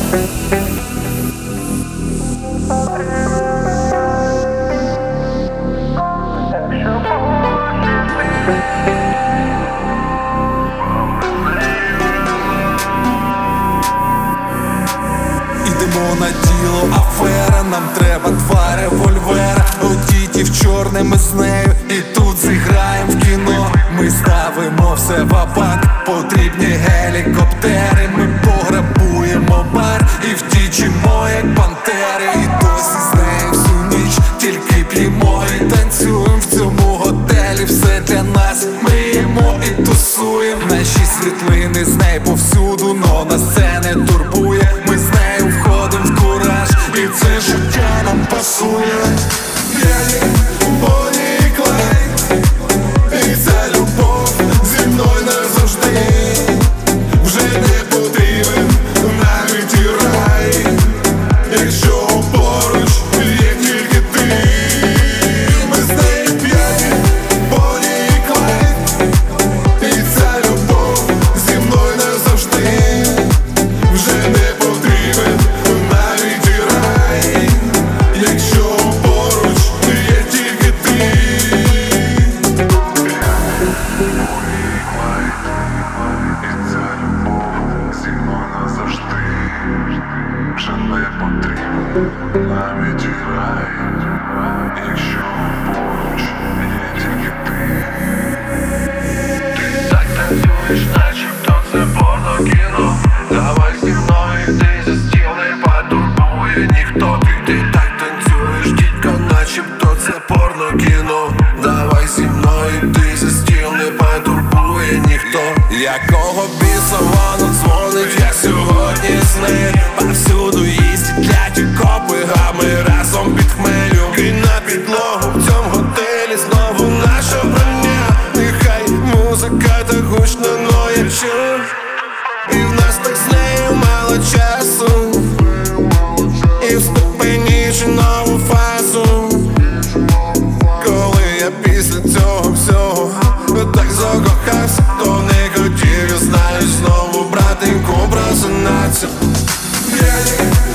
Ідемо на діло, афера, нам треба 2 револьвера. Одіті в чорне, ми з нею і тут зіграємо в кіно. Ми ставимо все ва-банк, потрібні гелікоптери. Ми пограбуємо бар і втічимо, як пантери. І досі з нею всю ніч тільки п'ємо і танцюємо в цьому готелі. Все для нас, ми їмо і тусуємо. Наші світлини з нею повсюду, но нас це не турбує. Ми з нею входимо в кураж, і це життя нам пасує. П'яні, Бонні і Клайд, і ця любов зі мною назавжди. Вже не потрібен навіть і рай, якщо поруч є тільки ти. Ми з нею п'яні, Бонні і Клайд, і ця любов зі мною назавжди. Вже не потрібен навіть і рай, якщо поруч є тільки ти. Зі мною назавжди, вже не потрібен навіть і рай, якщо поруч є тільки ти. Ти так танцюєш, начебто це порно-кіно. Давай зі мною, йди за стіл, не потурбує ніхто. Ти так танцюєш, дідько, начебто це порно-кіно. Давай зі мною, йди за стіл, не потурбує ніхто. Якого біса воно дзвонить, я сьогодні з нею. Повсюду їздять кляті копи, а ми разом під хмелю. Кинь на підлогу в цьому готелі знову наша броня. Нехай музика так гучно, но я чую. І в нас так з нею мало часу, і вступені нову фазу. Коли я після цього всього так закохався, то не хотів, я знаю, знову братеньку просинатися.